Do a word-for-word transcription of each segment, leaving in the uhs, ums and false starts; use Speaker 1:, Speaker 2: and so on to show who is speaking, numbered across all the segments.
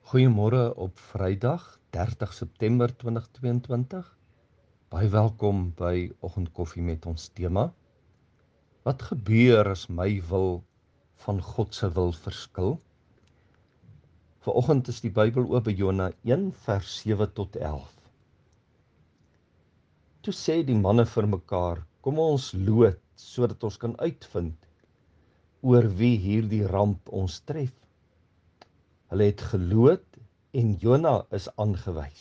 Speaker 1: Goeiemôre op Vrydag, dertig September twintig tweeëntwintig. Baie welkom by Oggendkoffie met ons tema. Wat gebeur as my wil van God se wil verskil? Vanoggend is die Bybel oop by Jona een vers sewe tot elf. Toe sê die manne vir mekaar, kom ons loot sodat ons kan uitvind oor wie hierdie ramp ons tref. Hulle het geloot en Jona is aangewys.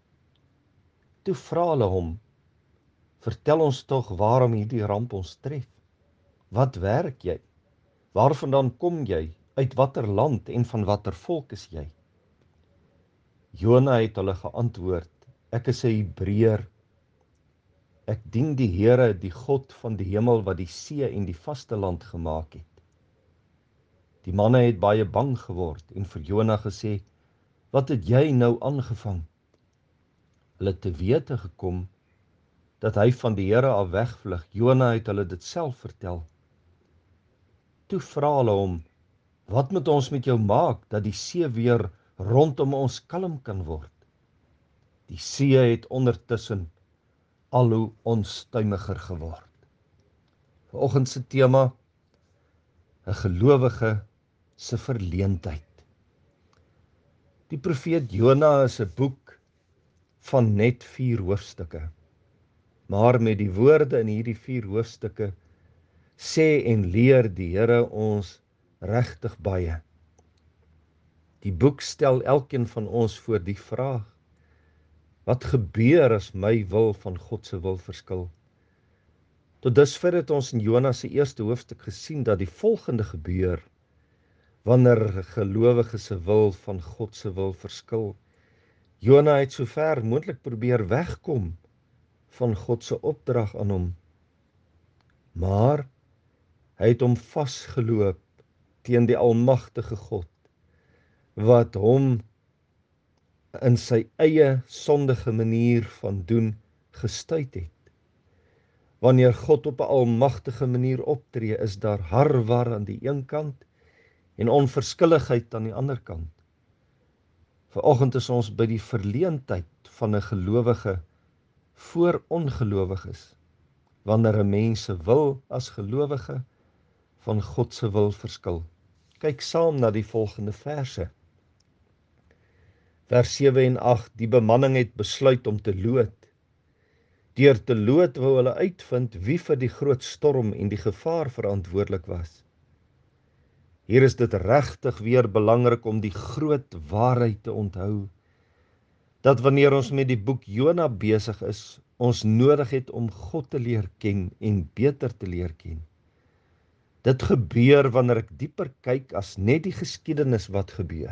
Speaker 1: Toe vra hulle hom, vertel ons tog waarom hierdie ramp ons tref. Wat werk jy? Waarvandaan kom jy? Uit watter land en van watter volk is jy? Jona het hulle geantwoord, ek is 'n Hebreër. Ek dien die Here, die God van die hemel wat die see en die vasteland gemaak het. Die manne het baie bang geword en vir Jona gesê, wat het jy nou aangevang? Hulle het te wete gekom dat hy van die Here af wegvlug. Jona het hulle dit self vertel. Toe vra hulle hom, wat moet ons met jou maak, dat die see weer rondom ons kalm kan word? Die see het ondertussen al hoe onstuimiger geword. Vanoggend se tema, 'n gelowige se verleentheid. Die profeet Jona is 'n boek van net vier hoofstukke. Maar met die woorde in hierdie vier hoofstukke sê en leer die Here ons regtig baie. Die boek stel elkeen van ons voor die vraag, wat gebeur as my wil van God se wil verskil? Tot dusver het ons in Jona se eerste hoofstuk gesien dat die volgende gebeur wanneer 'n gelowige se wil van God se wil verskil. Jona het so ver moontlik probeer wegkom van God se opdrag aan hom. Maar hy het hom vasgeloop teen die almagtige God, wat hom in sy eie sondige manier van doen gestuit het. Wanneer God op 'n almagtige manier optree, is daar harwar aan die een kant en onverskilligheid aan die ander kant. Vanoggend is ons by die verleentheid van 'n gelowige voor ongelowiges, wanneer 'n mens se wil as gelowige van God se wil verskil. Kyk saam na die volgende verse. Vers sewe en agt, die bemanning het besluit om te loot. Deur te loot wou hulle uitvind wie vir die groot storm en die gevaar verantwoordelik was. Hier is dit regtig weer belangrik om die groot waarheid te onthou, dat wanneer ons met die boek Jona besig is, ons nodig het om God te leer ken en beter te leer ken. Dit gebeur wanneer ek dieper kyk as net die geskiedenis wat gebeur.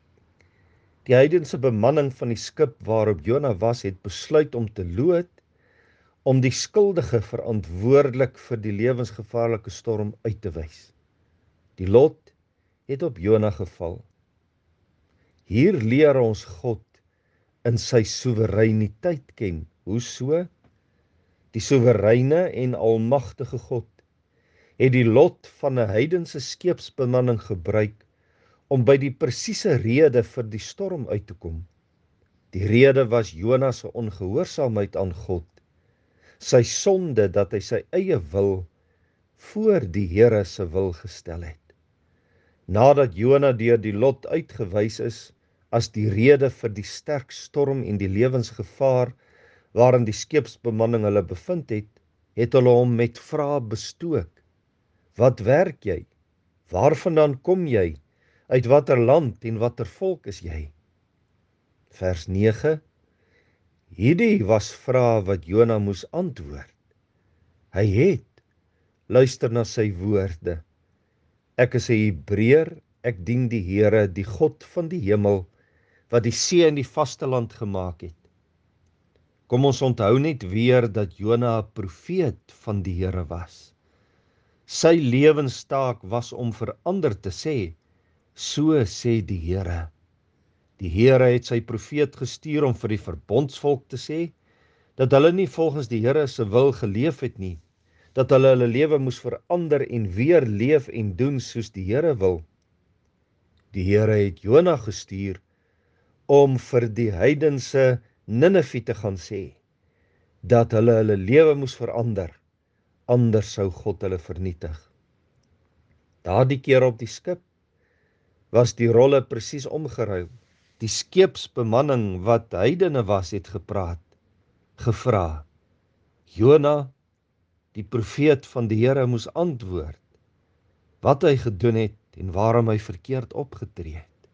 Speaker 1: Die heidense bemanning van die skip waarop Jona was, het besluit om te loot, om die skuldige verantwoordelik vir die lewensgevaarlike storm uit te wys. Die lot het op Jona geval. Hier leer ons God in sy soewereiniteit ken. Hoe so? Die soewereine en almagtige God het die lot van 'n heidense skeepsbemanning gebruik om by die presiese rede vir die storm uit te kom. Die rede was Jona se ongehoorsaamheid aan God, sy sonde dat hy sy eie wil voor die Here se wil gestel het. Nadat Jona deur die lot uitgewys is as die rede vir die sterk storm en die lewensgevaar waarin die skeepsbemanning hulle bevind het, het hulle hom met vrae bestook. Wat werk jy? Waarvandaan kom jy? Uit watter land en watter volk is jy? Vers nege. Hierdie was vrae wat Jona moes antwoord. Hy het, luister na sy woorde. Ek is 'n Hebreër, ek dien die Here, die God van die hemel, wat die see en die vasteland gemaak het. Kom ons onthou net weer dat Jona 'n profeet van die Here was. Sy lewenstaak was om vir ander te sê, so sê die Here. Die Here het sy profeet gestuur om vir die verbondsvolk te sê, dat hulle nie volgens die Here se wil geleef het nie, dat hulle hulle lewe moes verander en weer leef en doen soos die Here wil. Die Here het Jona gestuur om vir die heidense Ninive te gaan sê, dat hulle hulle lewe moes verander, anders sou God hulle vernietig. Daardie keer op die skip, was die rolle presies omgeruil. Die skeepsbemanning wat heidene was, het gepraat, gevra. Jona, die profeet van die Here, moes antwoord, wat hy gedoen het en waarom hy verkeerd opgetree het.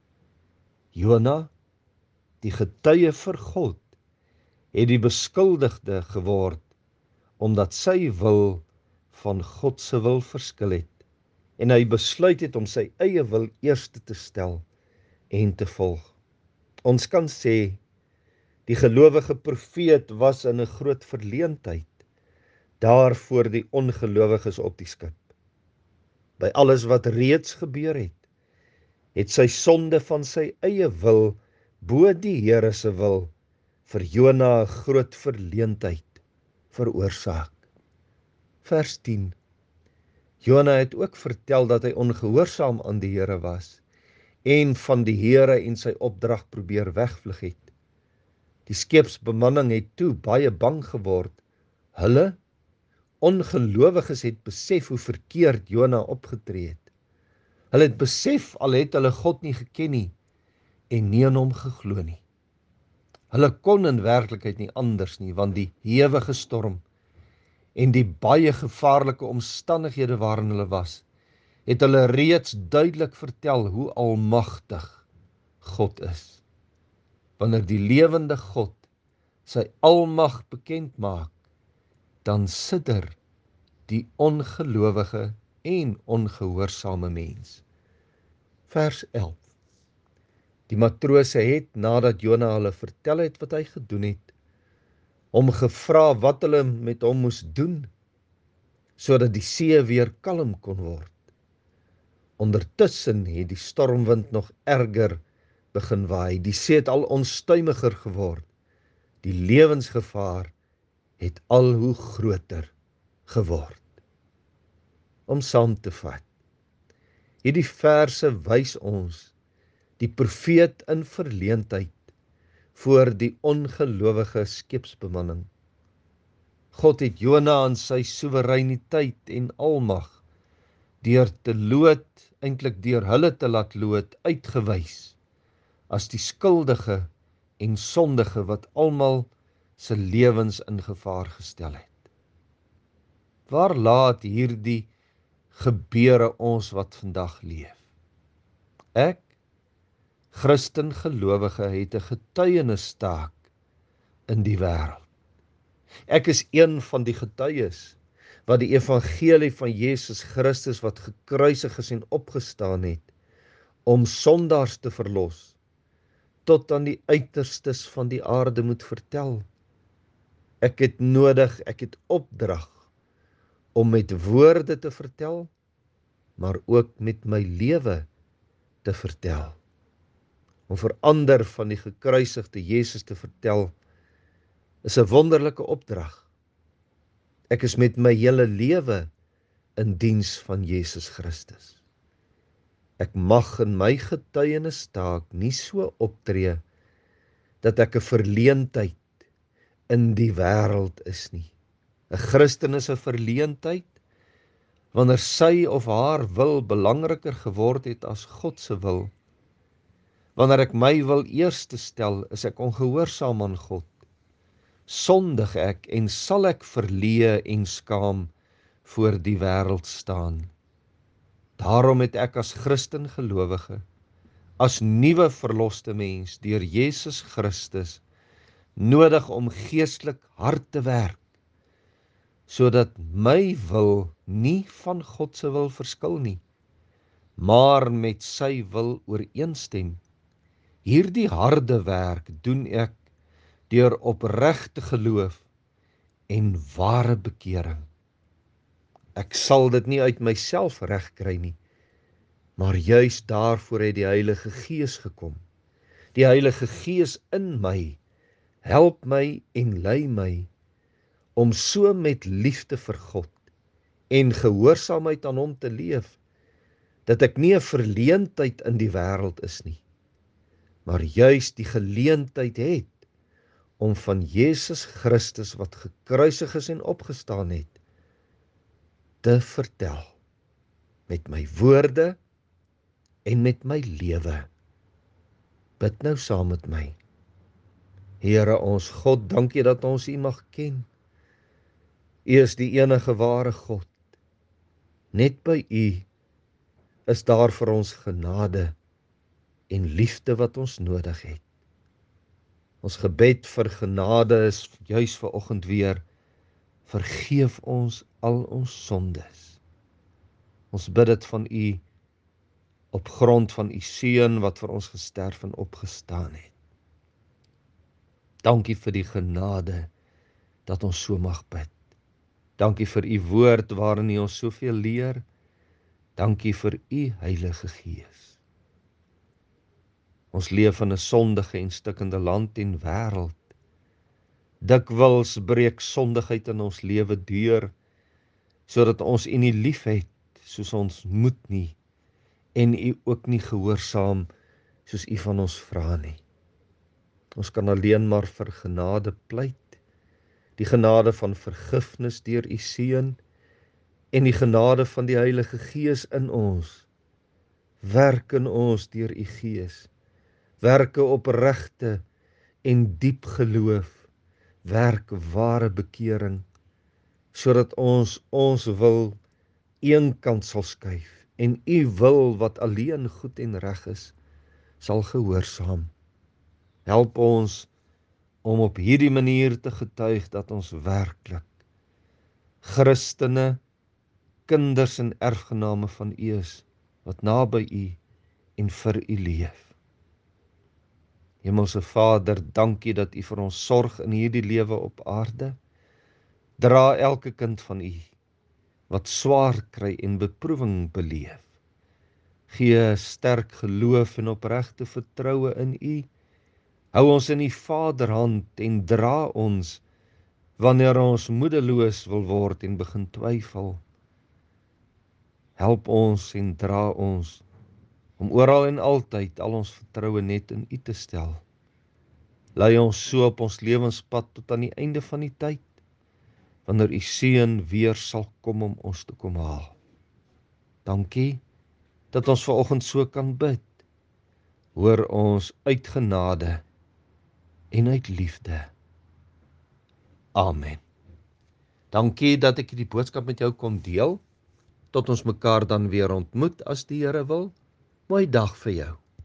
Speaker 1: Jona, die getuie vir God, het die beskuldigde geword, omdat sy wil van God se wil verskil het, en hy besluit het om sy eie wil eerste te stel en te volg. Ons kan sê, die gelowige profeet was in 'n groot verleentheid, daar voor die ongelowiges op die skip. By alles wat reeds gebeur het, het sy sonde van sy eie wil, bo die Here se wil, vir Jona 'n groot verleentheid veroorsaak. Vers tien. Jona het ook vertel dat hy ongehoorsaam aan die Here was, en van die Here en sy opdrag probeer wegvlug het. Die skeepsbemanning het toe baie bang geword. Hulle, ongelowiges, het besef hoe verkeerd Jona opgetree het. Hulle het besef, al het hulle God nie geken nie, en nie in hom geglo nie. Hulle kon in werklikheid nie anders nie, want die hewige storm en die baie gevaarlike omstandighede waarin hulle was, het hulle reeds duidelik vertel hoe almagtig God is. Wanneer die lewende God sy almag bekend maak, dan sidder die ongelowige en ongehoorsame mens. Vers elf. Die matrose het, nadat Jona hulle vertel het wat hy gedoen het, hom gevra wat hulle met hom moes doen, sodat die see weer kalm kon word. Ondertussen het die stormwind nog erger begin waai. Die see het al onstuimiger geword. Die lewensgevaar het al hoe groter geword. Om saam te vat, hierdie verse wys ons die profeet in verleentheid voor die ongelowige skeepsbemanning. God het Jona aan sy soewereiniteit en almag deur te lood, eintlik deur hulle te laat lood, uitgewys as die skuldige en sondige wat almal se lewens in gevaar gestel het. Waar laat hierdie gebeure ons wat vandag leef? Ek, Christen gelowige, het 'n getuienistaak in die wêreld. Ek is een van die getuies wat die evangelie van Jesus Christus wat gekruisig is en opgestaan het, om sondaars te verlos, tot aan die uiterstes van die aarde moet vertel. Ek het nodig, ek het opdrag, om met woorde te vertel, maar ook met my lewe te vertel. Om vir ander van die gekruisigde Jesus te vertel, is 'n wonderlike opdrag. Ek is met my hele lewe in diens van Jesus Christus. Ek mag in my getuienistaak nie so optree dat ek 'n verleentheid in die wêreld is nie. 'n Christen is 'n verleentheid wanneer sy of haar wil belangriker geword het as God se wil. Wanneer ek my wil eerste stel, is ek ongehoorsaam aan God. Sondig ek en sal ek verleë en skaam voor die wêreld staan. Daarom het ek as Christen gelowige, as nuwe verloste mens deur Jesus Christus, nodig om geestelik hard te werk, sodat my wil nie van God se wil verskil nie, maar met sy wil ooreenstem. Hierdie harde werk doen ek deur opregte geloof en ware bekering. Ek sal dit nie uit myself regkry nie, maar juis daarvoor het die Heilige Gees gekom. Die Heilige Gees in my help my en lei my om so met liefde vir God en gehoorsaamheid aan hom te leef, dat ek nie 'n verleentheid in die wêreld is nie, maar juis die geleentheid het om van Jesus Christus wat gekruisig is en opgestaan het, te vertel met my woorde en met my lewe. Bid nou saam met my. Here ons God, dankie dat ons U mag ken. U is die enige ware God. Net by U is daar vir ons genade en liefde wat ons nodig het. Ons gebed vir genade is juis vanoggend weer, vergeef ons al ons sondes. Ons bid dit van U op grond van U seun wat vir ons gesterf en opgestaan het. Dankie vir die genade dat ons so mag bid. Dankie vir U woord waarin U ons soveel leer. Dankie vir U Heilige Gees. Ons leef in 'n sondige en stikkende land en wêreld. Dikwels breek sondigheid in ons lewe deur, sodat ons U nie lief het soos ons moet nie, en U ook nie gehoorsaam soos U van ons vra nie. Ons kan alleen maar vir genade pleit, die genade van vergifnis deur U seun, en die genade van die Heilige Gees in ons. Werk in ons deur U Gees, werke opregte en diep geloof, werk ware bekering, sodat ons ons wil een kant sal skuif, en U wil wat alleen goed en reg is, sal gehoorsaam. Help ons om op hierdie manier te getuig dat ons werklik Christene, kinders en erfgename van U is, wat naby U en vir U leef. Hemelse Vader, dankie dat U vir ons sorg in hierdie lewe op aarde. Dra elke kind van U wat swaar kry en beproewing beleef. Gee sterk geloof en opregte vertroue in U. Hou ons in U Vaderhand en dra ons wanneer ons moedeloos wil word en begin twyfel. Help ons en dra ons om oral en altyd al ons vertroue net in U te stel. Lei ons so op ons lewenspad tot aan die einde van die tyd, wanneer U seun weer sal kom om ons te kom haal. Dankie dat ons vanoggend so kan bid. Hoor ons uit genade en uit liefde. Amen. Dankie dat ek die boodskap met jou kon deel. Tot ons mekaar dan weer ontmoet as die Here wil. Mooi dag vir jou.